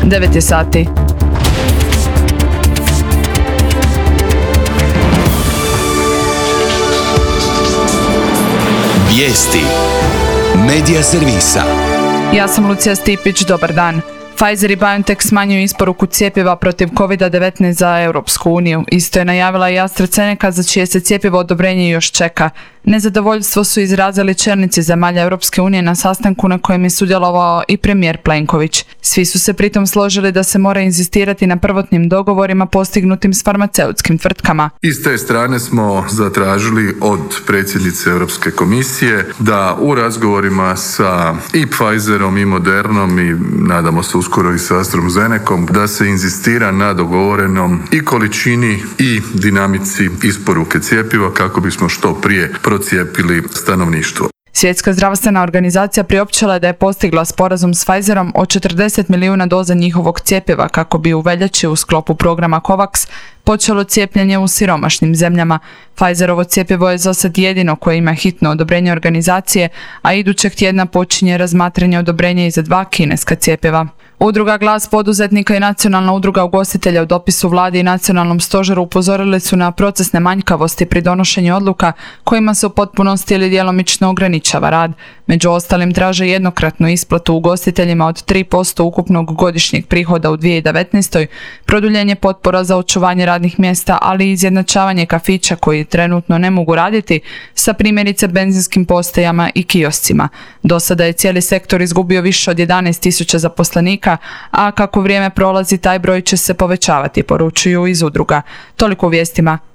9 je sati. Vijesti. Medija servisa. Ja sam Lucija Stipić, dobar dan. Pfizer i BioNTech smanjuju isporuku cjepiva protiv COVID-19 za Europsku uniju. Isto je najavila i AstraZeneca, za čije se cjepivo odobrenje još čeka. Nezadovoljstvo su izrazili čelnici zemalja Europske unije na sastanku na kojem je sudjelovao i premijer Plenković. Svi su se pritom složili da se mora inzistirati na prvotnim dogovorima postignutim s farmaceutskim tvrtkama. Iz te strane smo zatražili od predsjednice Europske komisije da u razgovorima sa i Pfizerom i Modernom i nadamo se uskoro i sa AstraZenecom da se inzistira na dogovorenom i količini i dinamici isporuke cjepiva kako bismo što prije procijepili stanovništvo. Svjetska zdravstvena organizacija priopćila je da je postigla sporazum s Pfizerom o 40 milijuna doza njihovog cjepiva kako bi u veljači u sklopu programa COVAX počelo cijepljenje u siromašnim zemljama. Pfizerovo cjepivo je za sad jedino koje ima hitno odobrenje organizacije, a idućeg tjedna počinje razmatranje odobrenja i za 2 kineska cjepiva. Udruga Glas poduzetnika i Nacionalna udruga ugostitelja u dopisu vladi i nacionalnom stožeru upozorili su na procesne manjkavosti pri donošenju odluka kojima se u potpunosti ili djelomično ograničava rad. Među ostalim traže jednokratnu isplatu ugostiteljima od 3% ukupnog godišnjeg prihoda u 2019. Produljenje potpora za očuvanje radnih mjesta, ali i izjednačavanje kafića koji trenutno ne mogu raditi sa primjerice benzinskim postajama i kioscima. Do sada je cijeli sektor izgubio više od 11.000 zaposlenika, a kako vrijeme prolazi taj broj će se povećavati, poručuju iz udruga. Toliko u vijestima.